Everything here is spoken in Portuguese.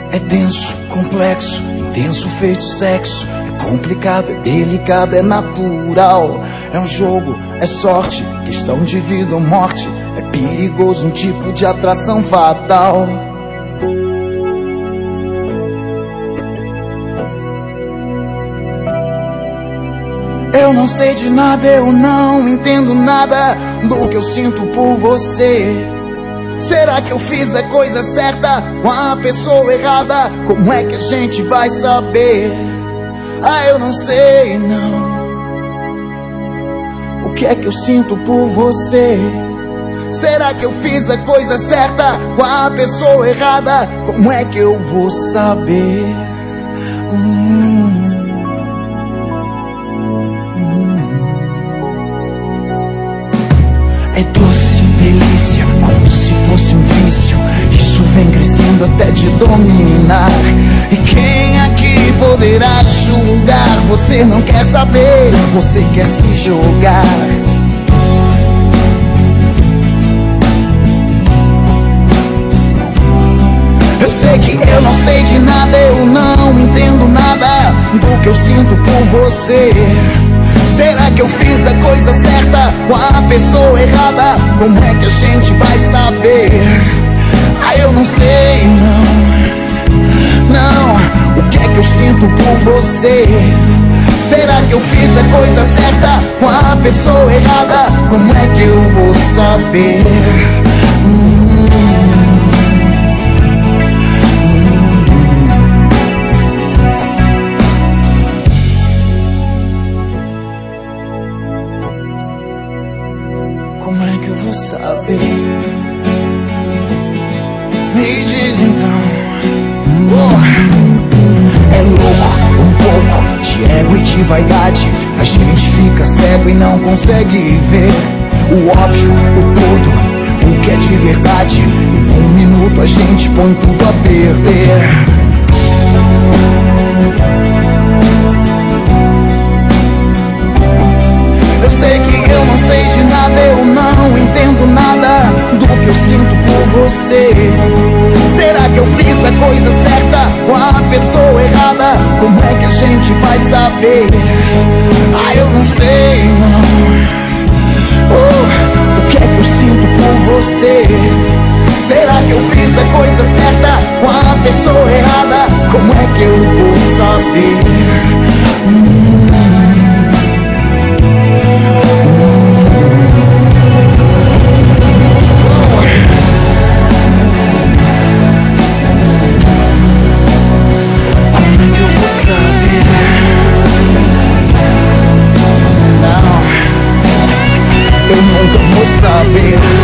É denso, complexo, intenso, feito sexo. É complicado, é delicado, é natural. É um jogo, é sorte, questão de vida ou morte. É perigoso, um tipo de atração fatal. Eu não sei de nada, eu não entendo nada do que eu sinto por você. Será que eu fiz a coisa certa com a pessoa errada? Como é que a gente vai saber? Ah, eu não sei não. O que é que eu sinto por você? Será que eu fiz a coisa certa com a pessoa errada? Como é que eu vou saber? É doce, delícia, como se fosse um vício. Isso vem crescendo até te dominar. E quem aqui poderá julgar? Você não quer saber, você quer se jogar. Eu sei que eu não sei de nada, eu não entendo nada do que eu sinto por você. Será que eu fiz a coisa certa com a pessoa errada? Como é que a gente vai saber? Ah, eu não sei não. O que é que eu sinto por você? Será que eu fiz a coisa certa com a pessoa errada? Como é que eu vou saber? Como é que eu vou saber? Me diz então. É louco, um pouco de ego e de vaidade. A gente fica cego e não consegue ver o óbvio, o todo, o que é de verdade. Em um minuto a gente põe tudo a perder. Eu sei que eu não sei de nada, eu não entendo nada do que eu sinto por você. Será que eu fiz a coisa certa com a pessoa errada? Como é que a gente vai saber? Ah, eu não sei não. O que é que eu sinto por você? Será que eu fiz a coisa certa com a pessoa errada? Como é que eu vou saber? Eu nunca vou saber.